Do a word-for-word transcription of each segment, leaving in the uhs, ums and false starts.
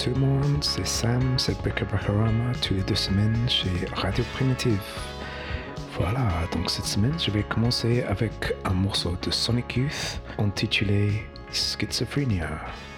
tout le monde, c'est Sam, c'est Breaker Breakerama, tous les deux semaines chez Radio Primitive. Voilà, donc cette semaine, je vais commencer avec un morceau de Sonic Youth intitulé Schizophrenia.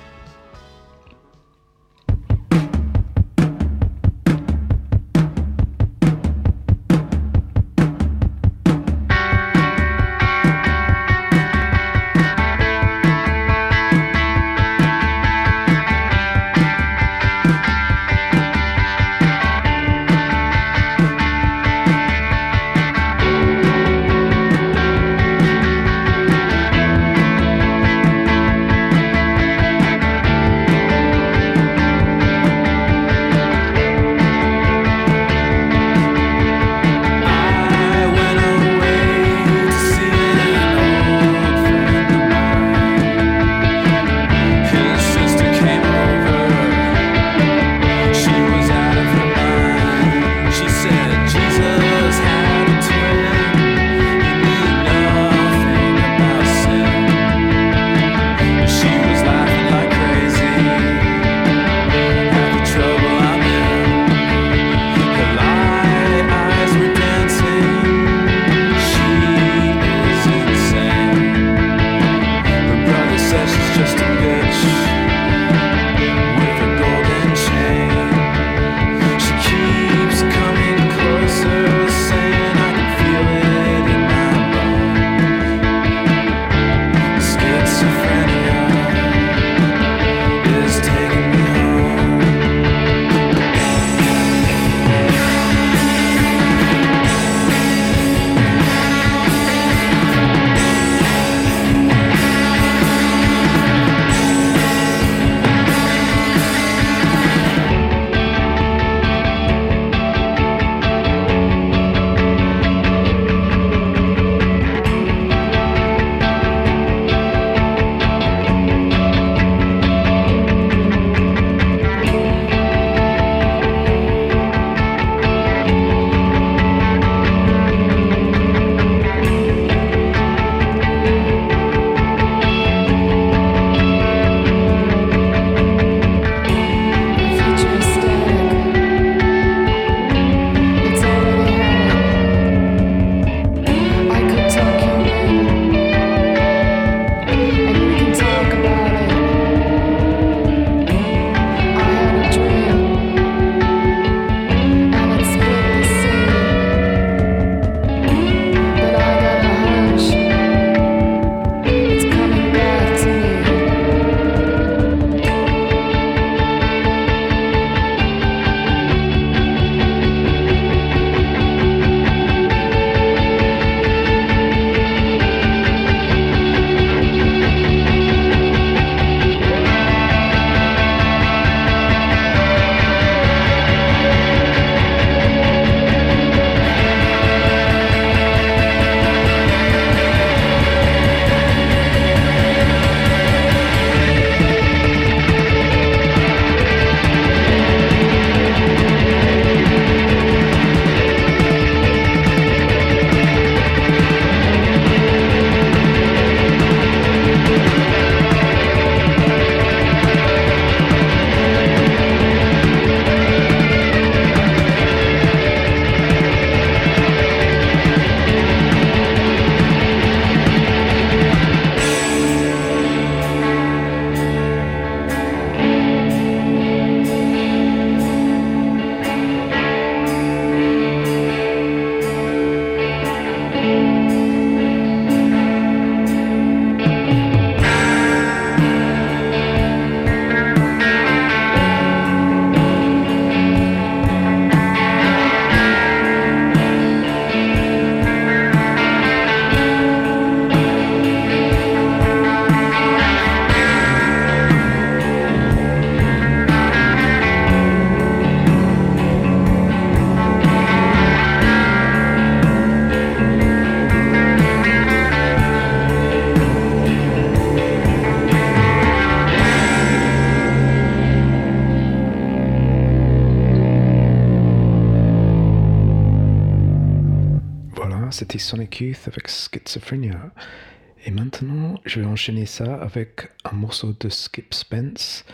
C'était Sonic Youth avec Schizophrenia. Et maintenant, je vais enchaîner ça avec un morceau de Skip Spence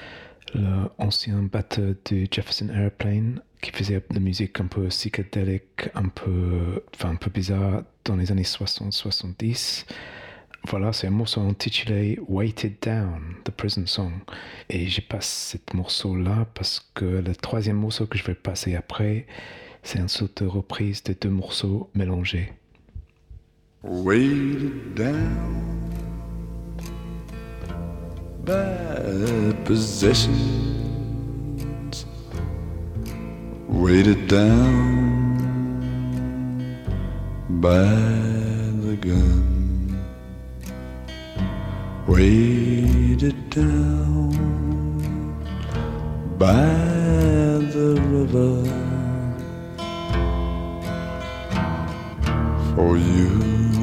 l'ancien batteur du Jefferson Airplane qui faisait de la musique un peu psychédélique, un peu, enfin, un peu bizarre dans les années soixante soixante-dix. Voilà, c'est un morceau intitulé Weighted Down, The Prison Song. Et j'ai passé ce morceau-là parce que le troisième morceau que je vais passer après, c'est une sorte de reprise de deux morceaux mélangés. Weighted down by possessions, weighted down by the gun, weighted down by the river for you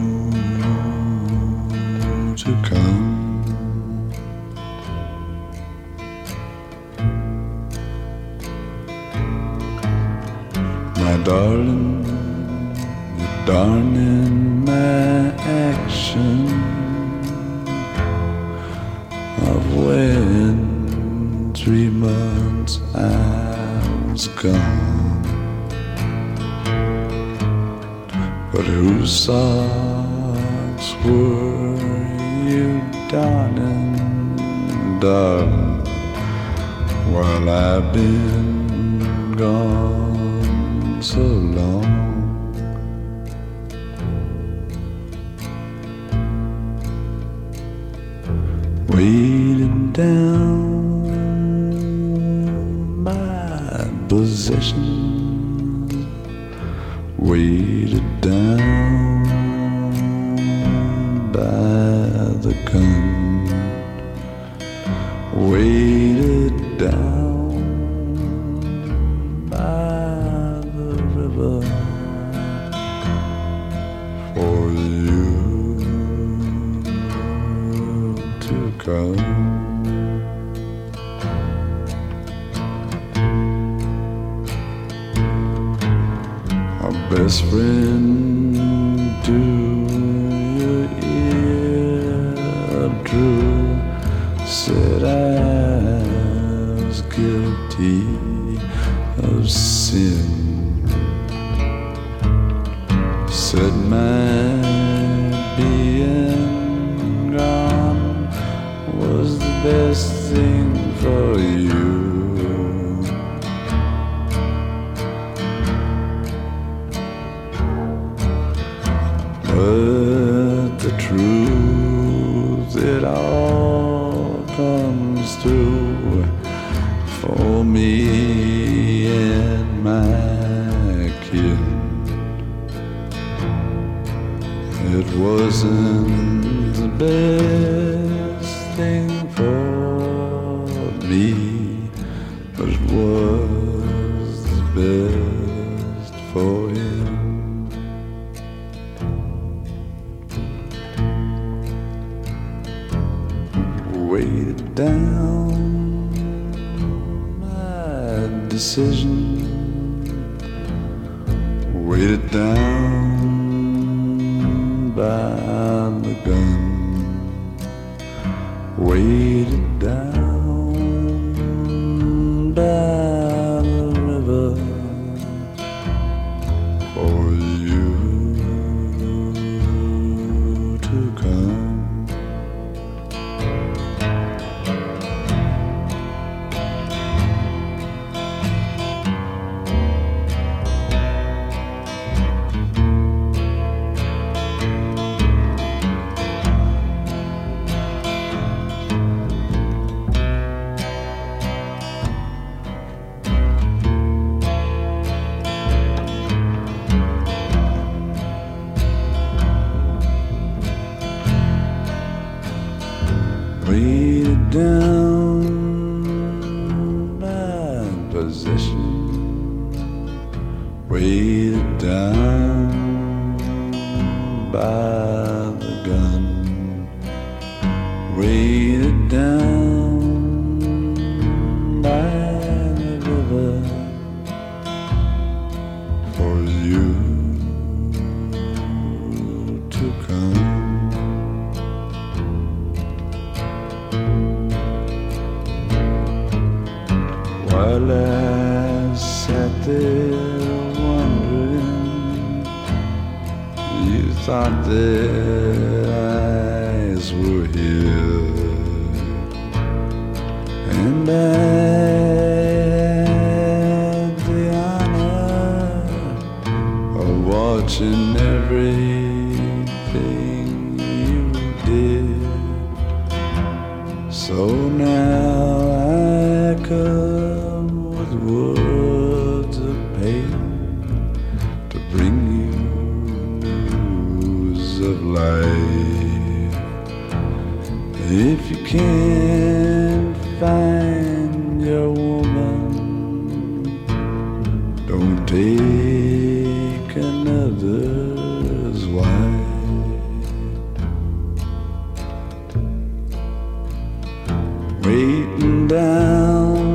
to come. My darling, you're darning my action of when three months I was gone. But whose socks were you darning, darling, while I've been gone so long? Weighted down my possessions, weighted down by the gun, weighted down by the river for you to come. Best friend to your ear drew, said I was guilty of sin, said my being gone was the best thing for you. But the truth, it all comes through for me and my kid. It wasn't the best thing for me, but it was the best for him. Weighted down my decision, weighted down by the gun, weighted down by the river for you to come. Weighted down my possession, weighted down by the gun, weighted down by the river for you to come. while I sat there wondering, you thought that eyes were here, and I had the honor of watching everything you did. So now I come with words of pain to bring you news of life. If you can't find your woman, don't take another's wife. Waiting down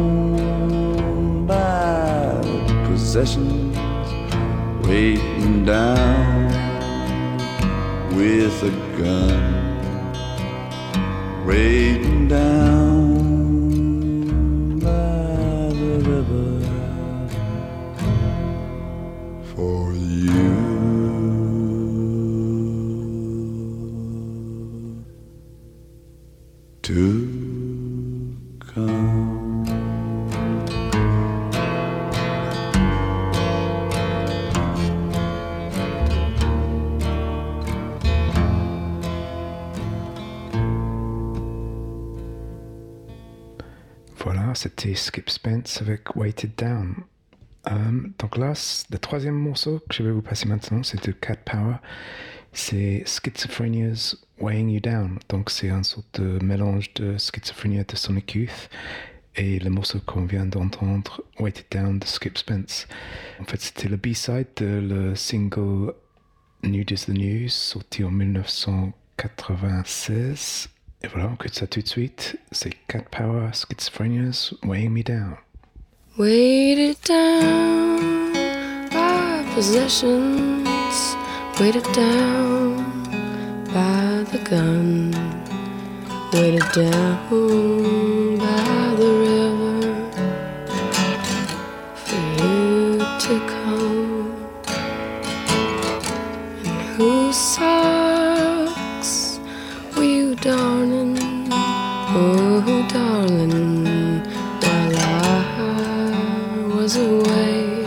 by the possessions, waiting down with a gun, waiting down by the river for you to come. Voilà, c'était Skip Spence avec Weighted Down. Euh, donc là, le troisième morceau que je vais vous passer maintenant, c'est de Cat Power. C'est Schizophrenia's Weighing You Down. Donc c'est un sorte de mélange de Schizophrenia de Sonic Youth et le morceau qu'on vient d'entendre, Weighted Down de Skip Spence. En fait, c'était le B-side de le single Nude is the News, sorti en dix-neuf cent quatre-vingt-seize. Et voilà, on écoute ça tout de suite. C'est Cat Power, Schizophrenia's Weighing Me Down. Weighted down by possessions, weighted down by the gun, weighted down by the river for you to come. And whose socks were you darling? Oh, darling, while I was away,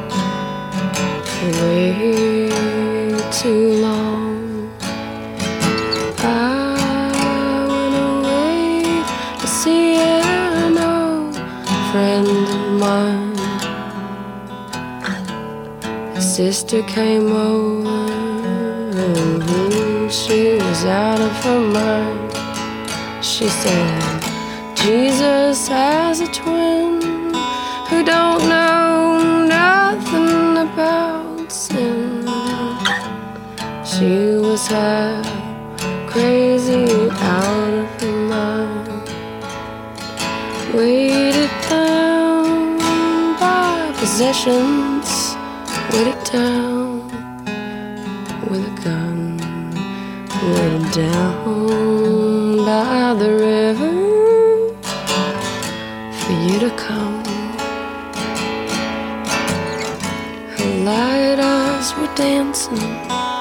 way too long. I went away to see an old friend of mine. His sister came over, and she was out of her mind. She said, Jesus has a twin who don't know nothing about sin. She was half crazy, out of her mind, weighted down by possessions, weighted down with a gun, weighted down by the river for you to come. Light eyes were dancing.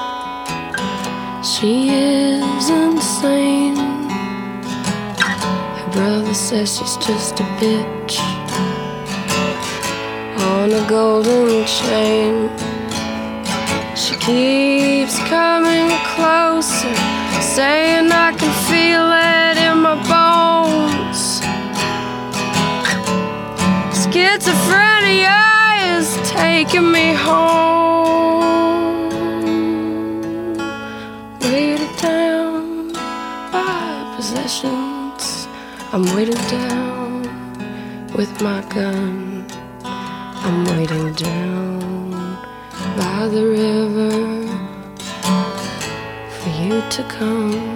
She is insane. Her brother says she's just a bitch on a golden chain. She keeps coming closer, saying I can feel it in my bones. Schizophrenia is taking me home. Weighted down by possessions, I'm weighted down with my gun. I'm weighted down by the river for you to come.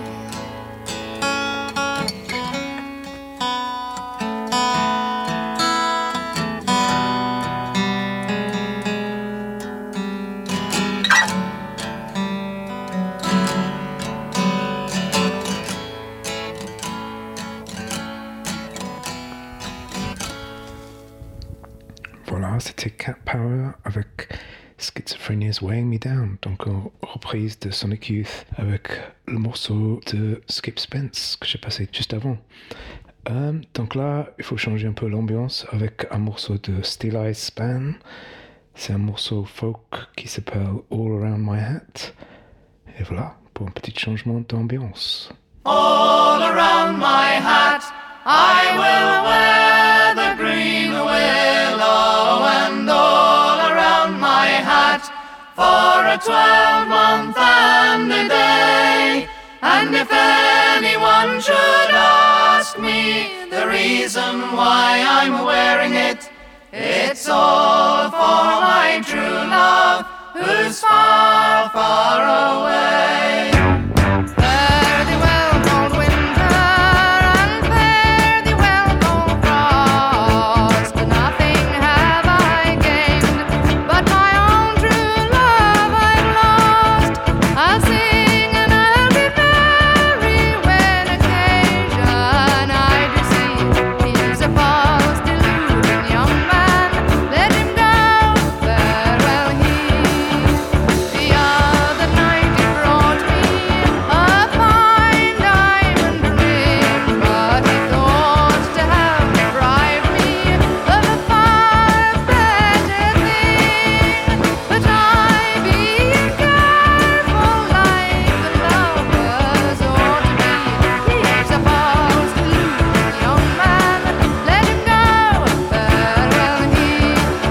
Voilà, c'était Cat Power avec Schizophrenia's Weighing Me Down, donc en reprise de Sonic Youth avec le morceau de Skip Spence que j'ai passé juste avant. Euh, donc là, il faut changer un peu l'ambiance avec un morceau de Steel Eyes Span. C'est un morceau folk qui s'appelle All Around My Hat. Et voilà, pour un petit changement d'ambiance. All around my hat I will wear the green willow, and all around my hat for a twelve-month and a day. And if anyone should ask me the reason why I'm wearing it, it's all for my true love who's far, far away. Fare thee well, cold winter, and fare thee well, cold frost. Nothing have I gained, but my own true love I've lost. I'll sing and I'll be merry when occasion I do see. He's a false deluding young man, let him go, farewell he. The other night he brought me a fine diamond ring, but he thought to have deprived me of a far better thing. But I, being careful like the lovers ought to be, he's a false deluding young man, let him go, farewell he.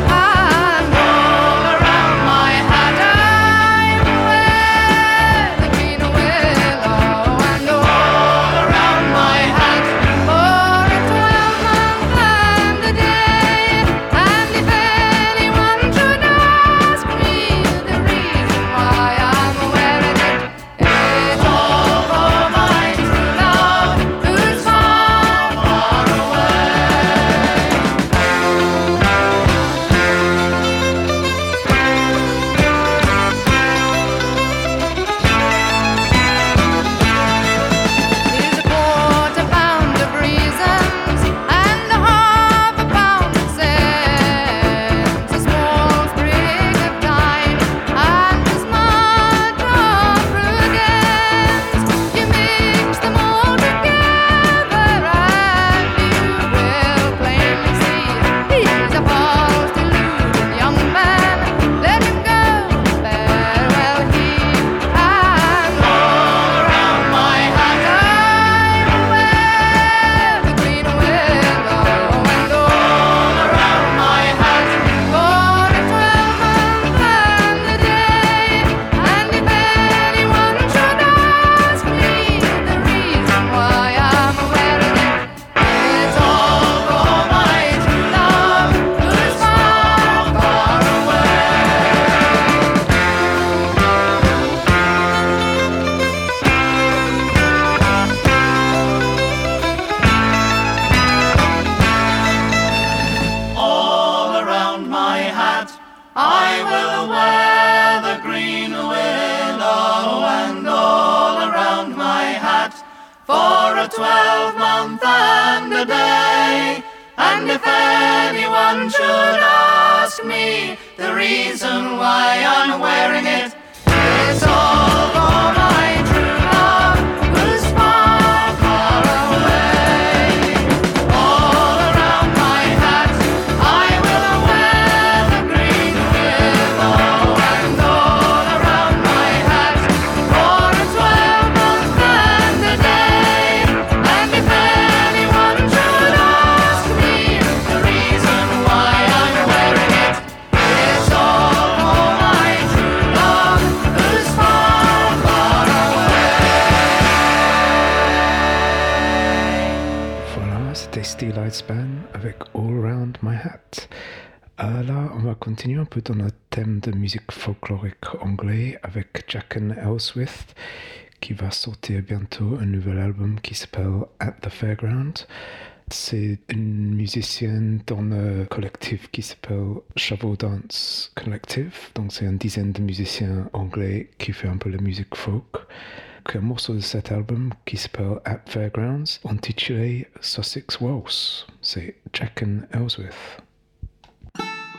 And all around my hat I will wear the green willow, and all around my hat for a twelve-month and a day. And if anyone should ask me the reason why I'm wearing it, it's all for my true love who's far, far away. Here's a quarter pound of reasons and a half a pound of sense, a small sprig of thyme and a smudge of prudence. You mix them all together and you will plainly see he's a false deluding young man, let him go, farewell he. And all around my hat I will wear the green willow, and all around my hat for a twelve-month and a day. And if anyone should ask me the reason why I'm wearing it, it's all for my true love who's far, far away. All around my hat I will wear the green willow, and all around my hat for a twelve-month and a day. And if anyone should ask me the reason why I'm wearing it, it's all for my true love who's far, far away. All around my hat I will wear the green willow, and all around my hat for a twelve-month and a day. And if anyone should ask me the reason why I'm wearing it, it's all for my true love who's far, far away. Voilà, c'était Steel Eyed Span avec All Around My Hat. Euh, là, on va continuer un peu dans notre thème de musique folklorique anglais avec Jacqueline Ellsworth qui va sortir bientôt un nouvel album qui s'appelle At the Fairground. C'est une musicienne dans le collectif qui s'appelle Shovel Dance Collective. Donc c'est une dizaine de musiciens anglais qui font un peu la musique folk. Un morceau de cet album qui s'appelle At Fairgrounds, intitulé Sussex Waltz. C'est Jacqueline Ellsworth.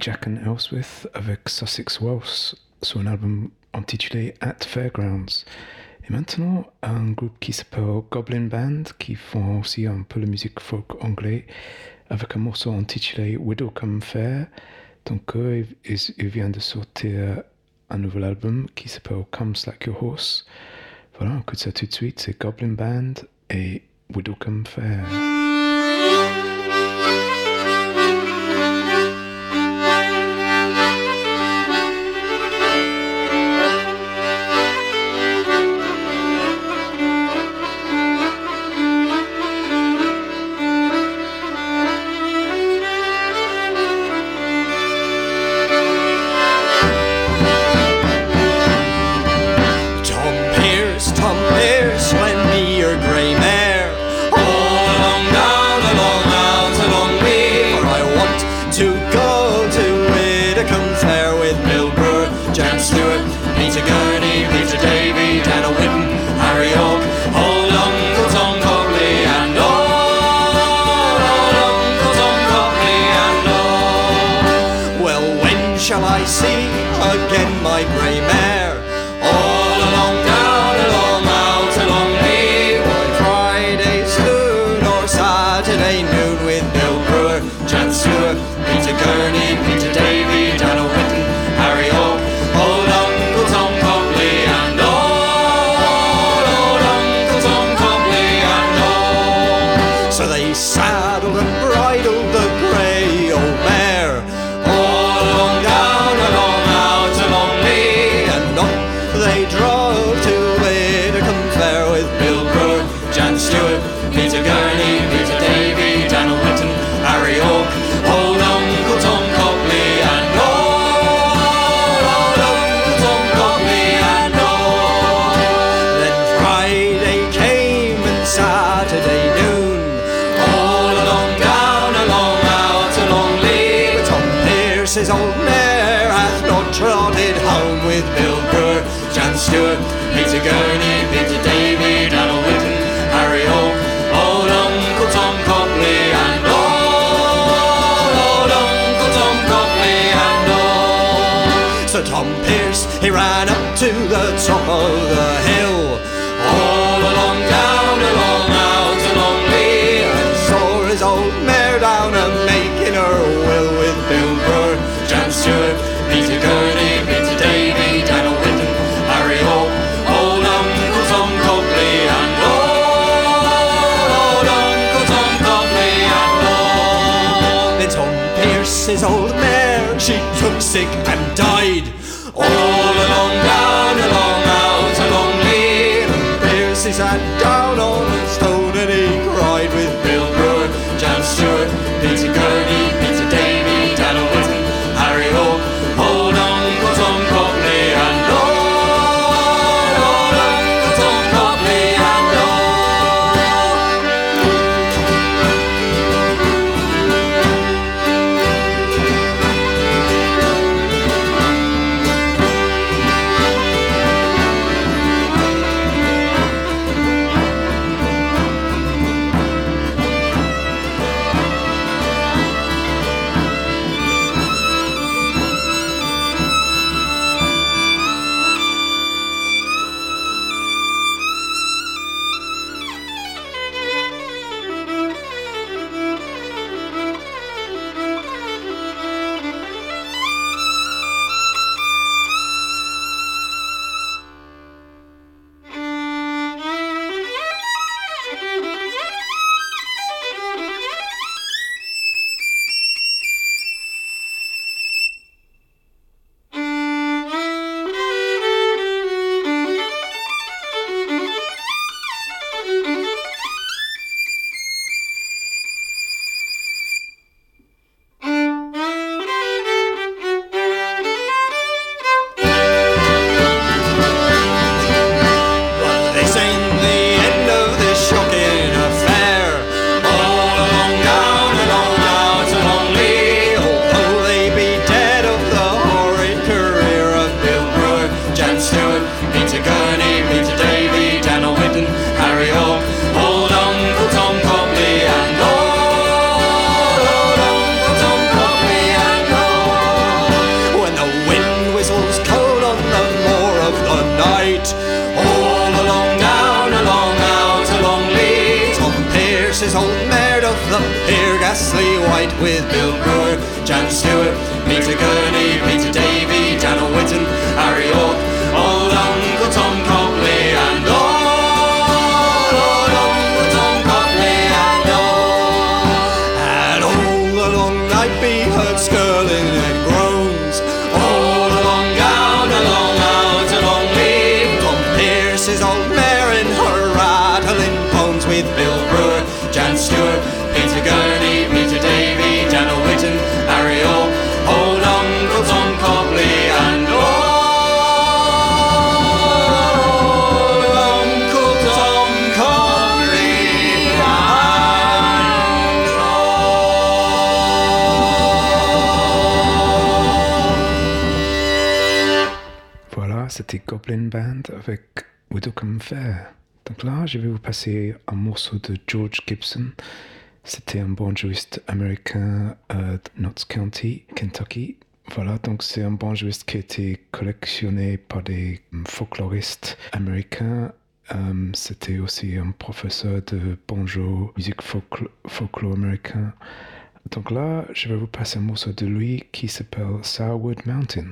Jack and Ellsworth avec Sussex Waltz sur un album intitulé At Fairgrounds. Et maintenant, un groupe qui s'appelle Goblin Band, qui font aussi un peu la musique folk anglais, avec un morceau intitulé Widowcombe Fair. Donc, eux, ils, ils viennent de sortir un nouvel album qui s'appelle Come Slack Your Horse. Voilà, on écoute ça tout de suite. C'est Goblin Band et Widowcombe Fair. His old mare hath not trotted home with Bill Brewer, Jan Stewart, Peter Gurney, Peter Davy, Daniel Whitten, Harry Hawke, old Uncle Tom Copley, and all, old Uncle Tom Copley, and all. So Tom Pearce, he ran up to the top of the hill, all along down, along out, along Lee, and saw his old mare down and making her will with Bill Brewer, Jan Stewart, Peter Gurney, Peter Davy, Daniel Whitten, Harry Hawke, old Uncle Tom Copley, and all, old Uncle Tom Copley, and all. Then Tom Pearce, his old mare, she took sick and died, all along down, along out, along Lee, and Pearce he sat down on a stone and he cried with Bill Brewer, Jan Stewart, Peter Gurney, Peter Davy, Daniel Whitten, Harry Hawke, old Uncle Tom Copley, and all, old Uncle Tom Copley, and all. the hair ghastly white with Bill Brewer, Jan Stewart, Peter Gurney, Peter Davy, Daniel Whitten, Harry Oak, old Uncle Tom Copley and all, old Uncle Tom Copley and all. And all along I'd be heard skirling and groans, all along down, along out, along leave Tom Pierce's old mare in her rattling bones with Bill Brewer, Jan Stewart, Peter Gurney, Peter Davy, Daniel Whitten, Harry Oak, old Uncle Tom Copley and old Uncle Tom Copley and all. Voilà, c'était Goblin Band avec Widdocombe Fair. Donc là, je vais vous passer un morceau de George Gibson. C'était un banjoiste américain euh, de Notts County, Kentucky. Voilà, donc c'est un banjoiste qui a été collectionné par des folkloristes américains. Euh, c'était aussi un professeur de banjo, musique folklore, folklore américain. Donc là, je vais vous passer un morceau de lui qui s'appelle Sourwood Mountain.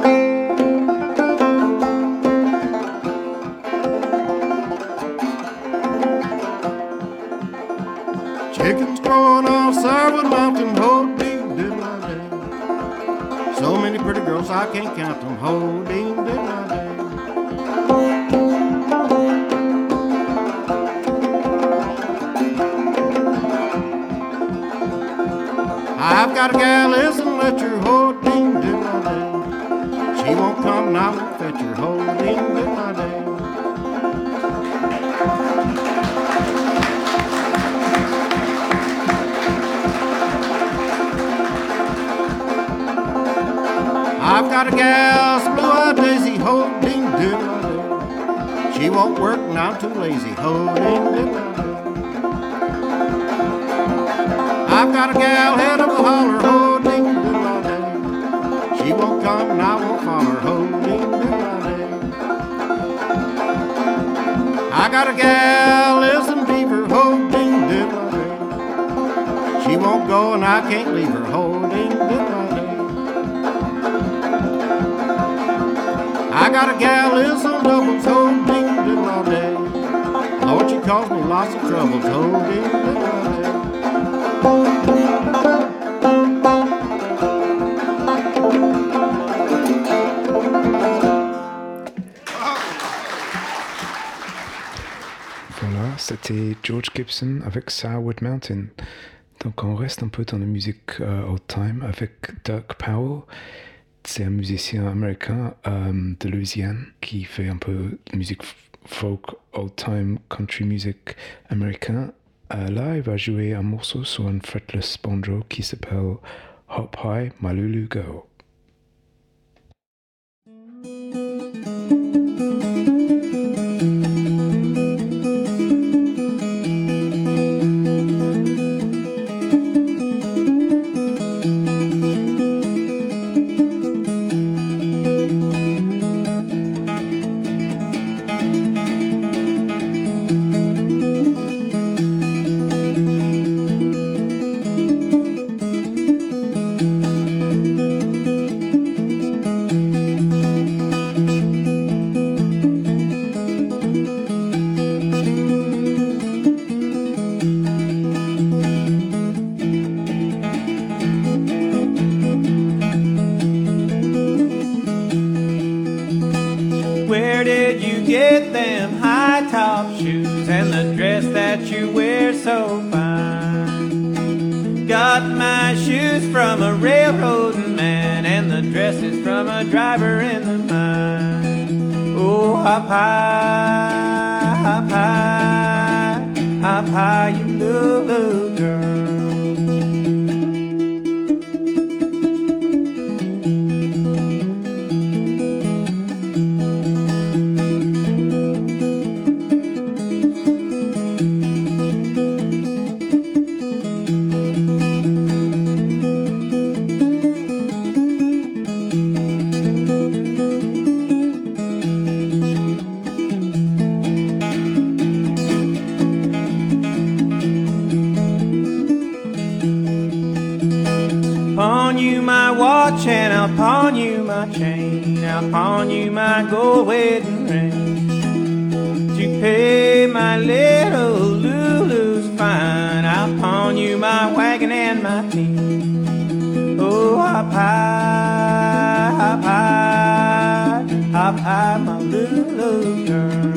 Chickens growing on Sourwood Mountain, ho ding diddle day. So many pretty girls I can't count them, ho ding diddle day. I've got a gal, listen, let your ho ding diddle day. She won't come now, won't fetch her ho ding diddle day. I've got a gal, some blue-eyed daisy, ho ding diddle day. She won't work now, too lazy, ho ding diddle day. I've got a gal, head of a holler, ho ding diddle day. She won't come now, won't follow, ho ding diddle day. I got a gal, lives in Beaver, ho ding diddle day. She won't go and I can't leave her, ho ding diddle day. I got a gal, lives on doubles, ho ding diddle all day. Lord, she caused me lots of troubles, ho ding diddle all day. Voilà, c'était George Gibson avec Sourwood Mountain. Donc on reste un peu dans la musique euh, old time avec Doug Powell. C'est un musicien américain euh, de Louisiane qui fait un peu de musique folk, old time, country music américain. Euh, là, il va jouer un morceau sur un fretless banjo qui s'appelle Hop High, My Lulu Go. Where did you get them high-top shoes and the dress that you wear so fine? Got my shoes from a railroading man and the dress is from a driver in the mine. Oh, hop high, hop high, hop high, you little, little girl. watch and I'll pawn you my chain. I'll pawn you my gold wedding ring. To pay my little Lulu's fine, I'll pawn you my wagon and my team. Oh, hop high, hop high, hop high, my Lulu girl.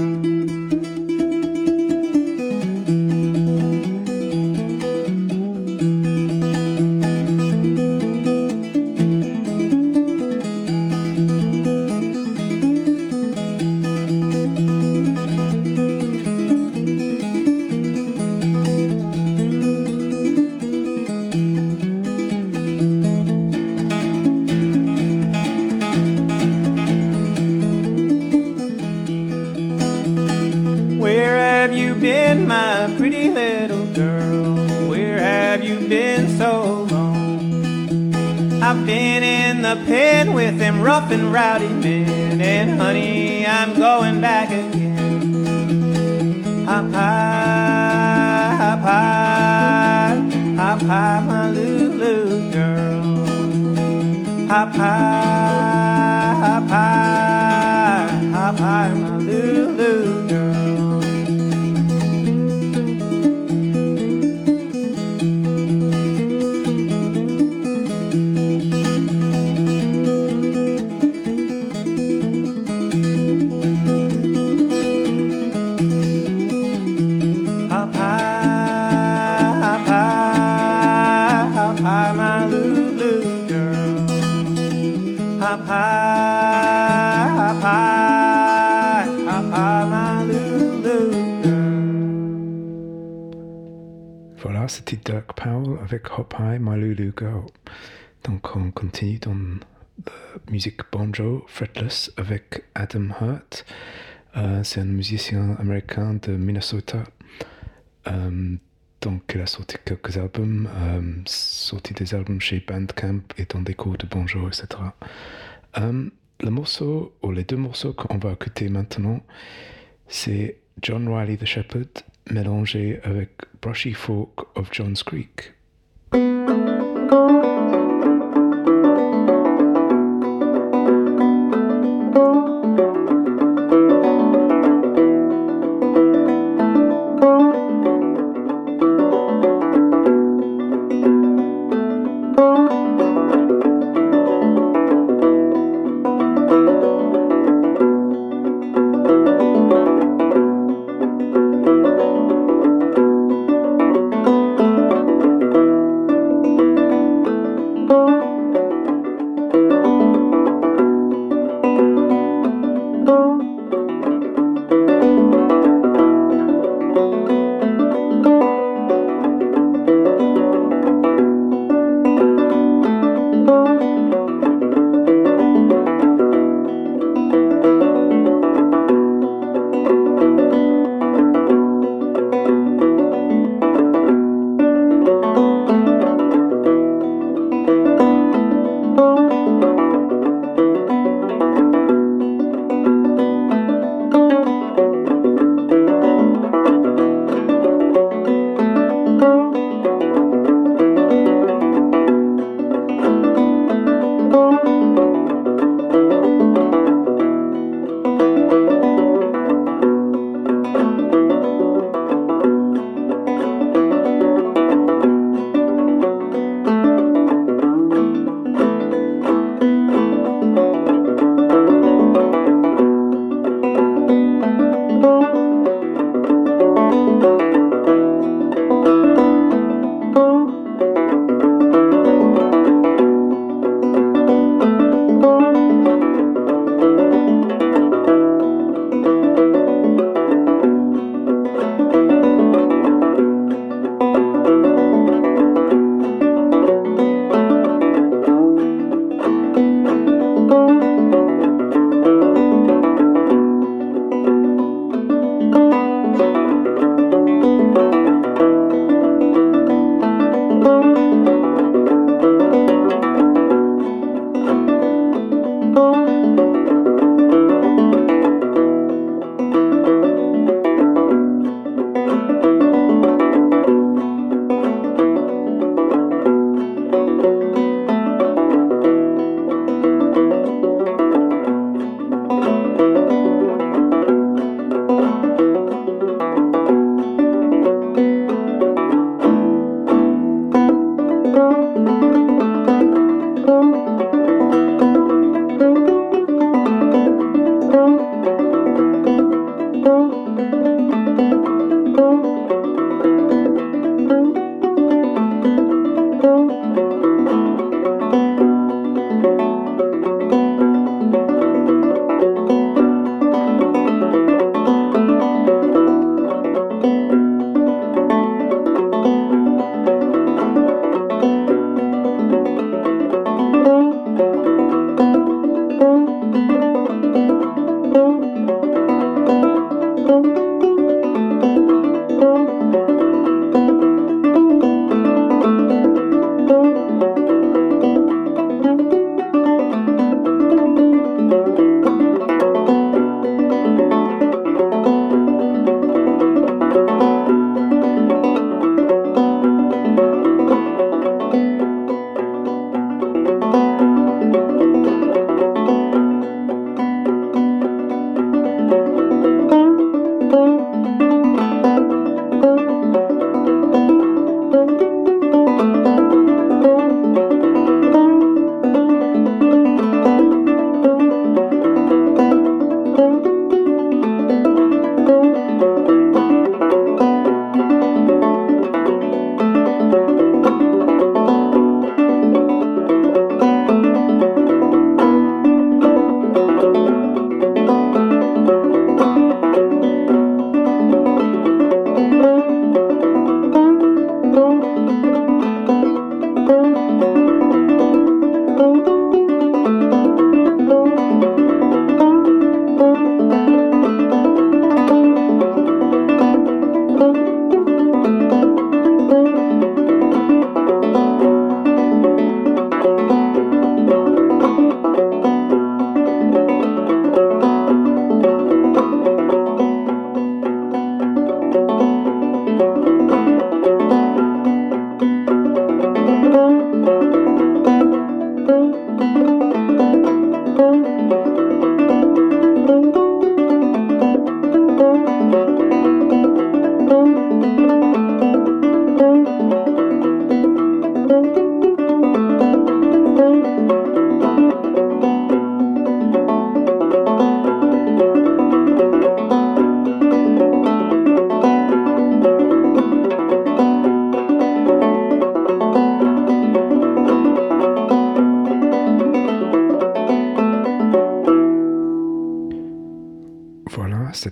My pretty little girl, where have you been so long? I've been in the pen with them rough and rowdy men, and honey, I'm going back again. Hop high, hop high, hop high, my Lulu girl. Hop high, hop high, hop high, my Lulu girl. Hop high, hop high, hop high, my Lulu girl. Voilà, c'était Dirk Powell avec Hop High, My Lulu Girl. Donc on continue dans la musique banjo, fretless, avec Adam Hurt. Euh, c'est un musicien américain de Minnesota. Euh, donc il a sorti quelques albums, euh, sorti des albums chez Bandcamp et dans des cours de banjo, et cetera. Euh, le morceau, ou les deux morceaux qu'on va écouter maintenant, c'est John Riley the Shepherd mélangé avec Brushy Folk of Johns Creek. Thank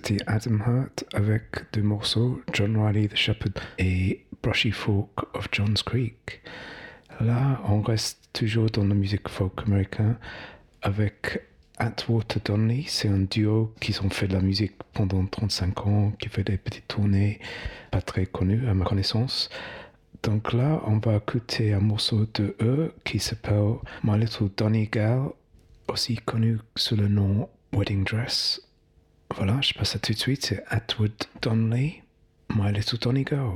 c'était Adam Hurt avec deux morceaux, John Riley the Shepherd et Brushy Folk of Johns Creek. Là, on reste toujours dans la musique folk américaine avec Atwater Donnelly. C'est un duo qui ont fait de la musique pendant trente-cinq ans, qui fait des petites tournées pas très connues à ma connaissance. Donc là, on va écouter un morceau de eux qui s'appelle My Little Donny Gal, aussi connu sous le nom Wedding Dress. Voilà, je passe à tout de suite, c'est Atwood Donnelly, My Little Donny Gal.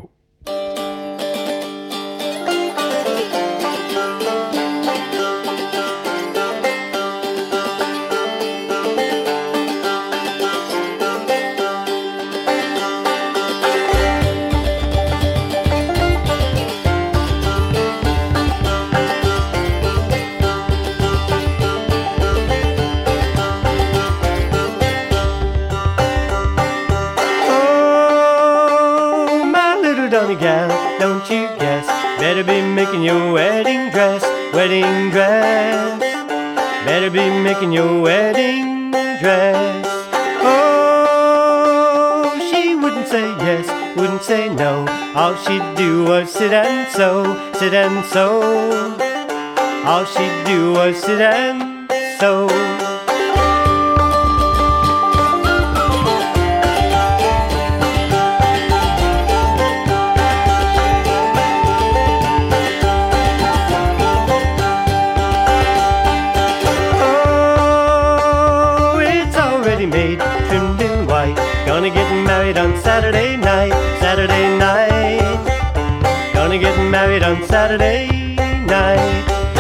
Gal, don't you guess? Better be making your wedding dress, wedding dress. Better be making your wedding dress. Oh, she wouldn't say yes, wouldn't say no. All she'd do was sit and sew, sit and sew. All she'd do was sit and sew. Made, trimmed in white. Gonna get married on Saturday night, Saturday night. Gonna get married on Saturday night.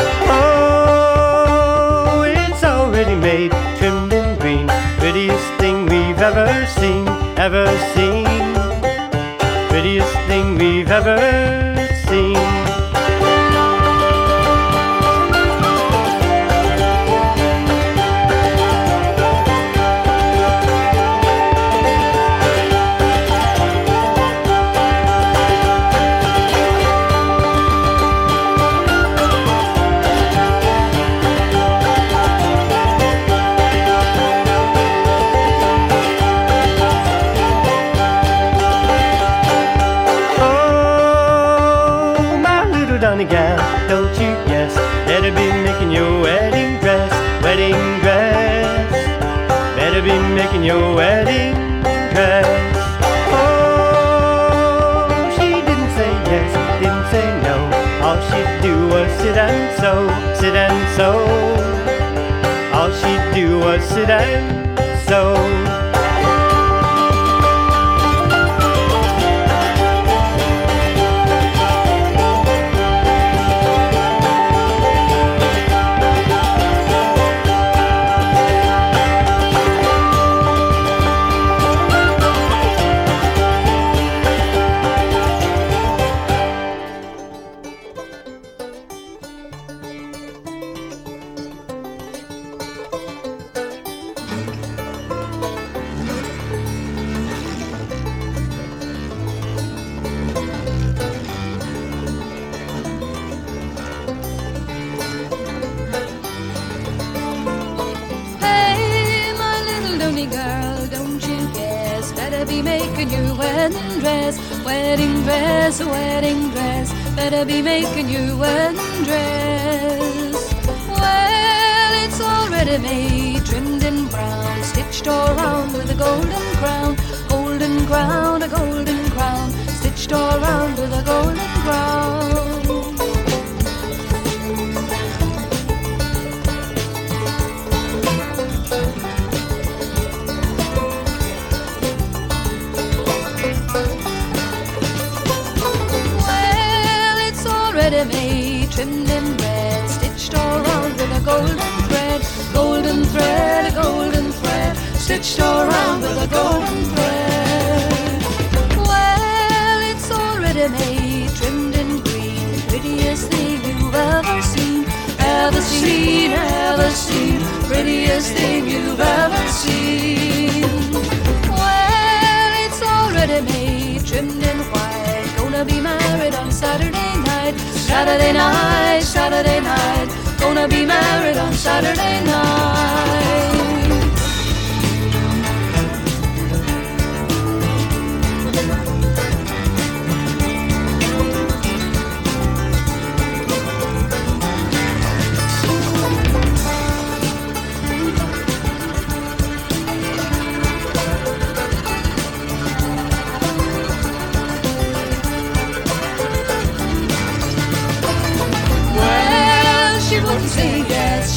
Oh, it's already made, trimmed in green. Prettiest thing we've ever seen, ever seen. Prettiest thing we've ever seen. Gal, don't you guess? Better be making your wedding dress, wedding dress. Better be making your wedding dress. Oh, she didn't say yes, didn't say no. All she'd do was sit and sew, sit and sew. All she'd do was sit and sew. Wedding dress, wedding dress, better be making your wedding dress. Well, it's already made, trimmed in brown, stitched all round with a golden crown, golden crown, a golden crown, stitched all round with a golden crown. Made, trimmed in red, stitched all round with a golden thread, golden thread, a golden thread, stitched all round with a golden thread. Well, it's already made, trimmed in green, prettiest thing you've ever seen, ever seen, ever seen, prettiest thing you've ever seen. Well, it's already made, trimmed in white, gonna be married on Saturday night. Saturday night, Saturday night, gonna be married on Saturday night.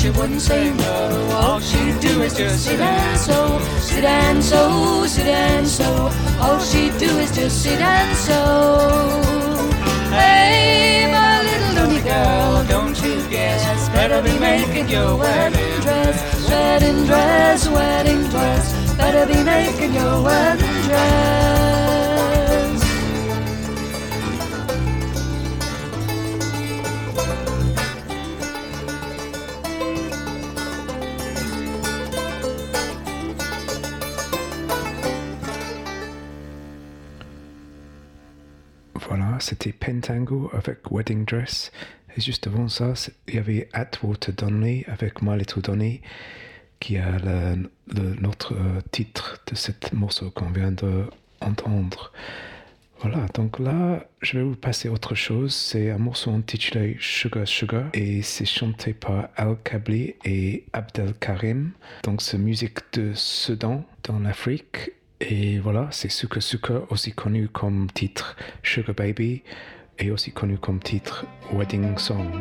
she wouldn't say no. All she'd do is just sit and sew, sit and sew, sit and sew. All she'd do is just sit and sew. Hey, my little loony girl, don't you guess? Better be making your wedding dress, wedding dress, wedding dress. Better be making your wedding dress. Voilà, c'était Pentango avec Wedding Dress. Et juste avant ça, il y avait Atwater Donnelly avec My Little Donny, qui a le, le, notre titre de ce morceau qu'on vient d'entendre. Voilà, donc là, je vais vous passer autre chose. C'est un morceau intitulé Sugar Sugar et c'est chanté par Al Kabli et Abdel Karim. Donc c'est musique de Soudan dans l'Afrique. Et voilà, c'est Suka Suka, aussi connu comme titre Sugar Baby et aussi connu comme titre Wedding Song.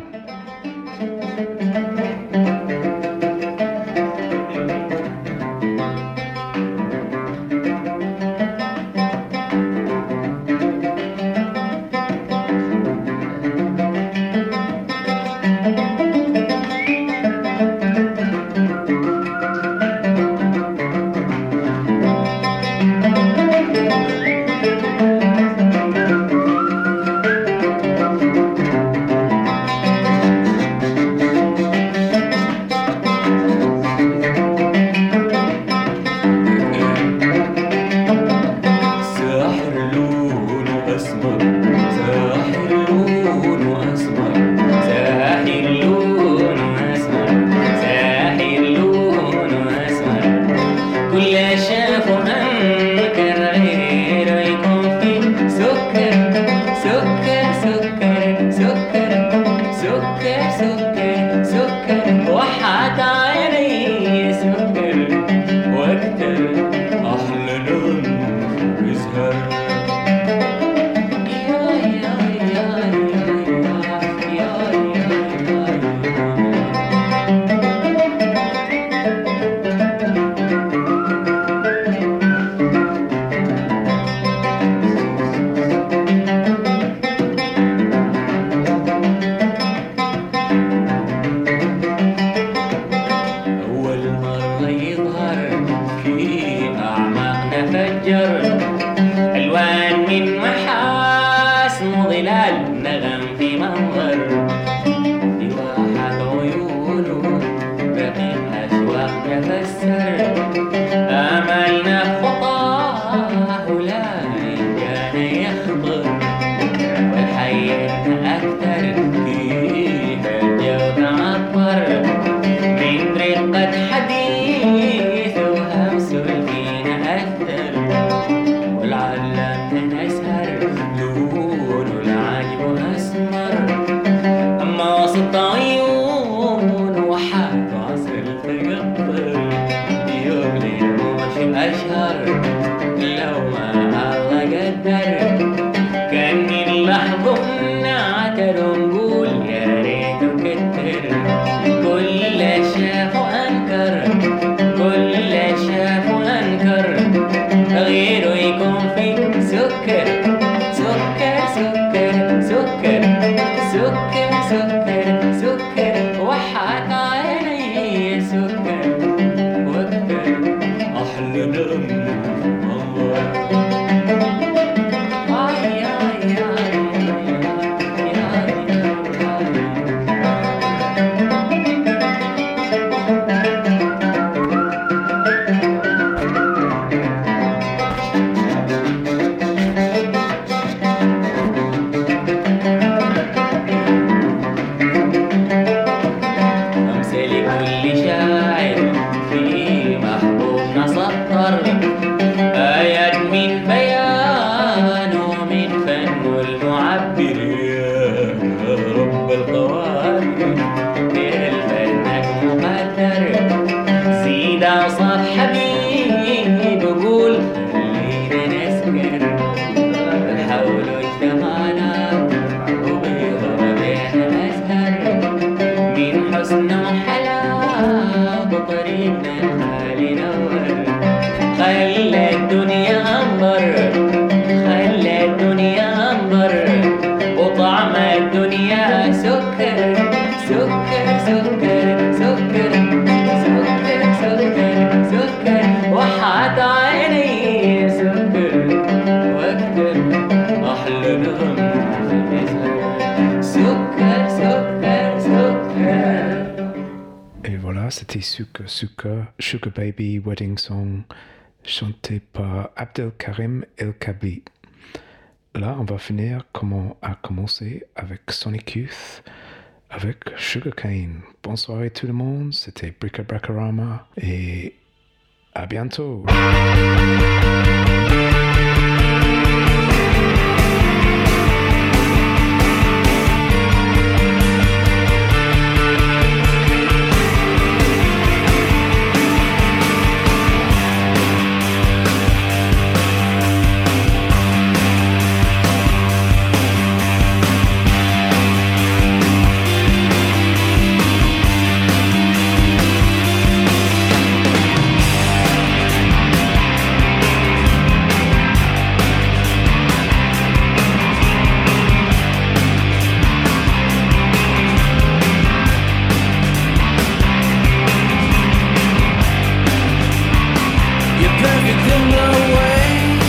Et voilà, c'était Suka Suka, Sugar Baby Wedding Song, chanté par Abdelkarim El Kabli. Là, on va finir comme on a commencé avec Sonic Youth, avec Sugarcane. Bonsoir tout le monde, c'était Brick-a-Brackarama et à bientôt.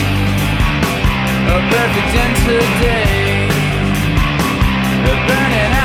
Perfect in today, burning out.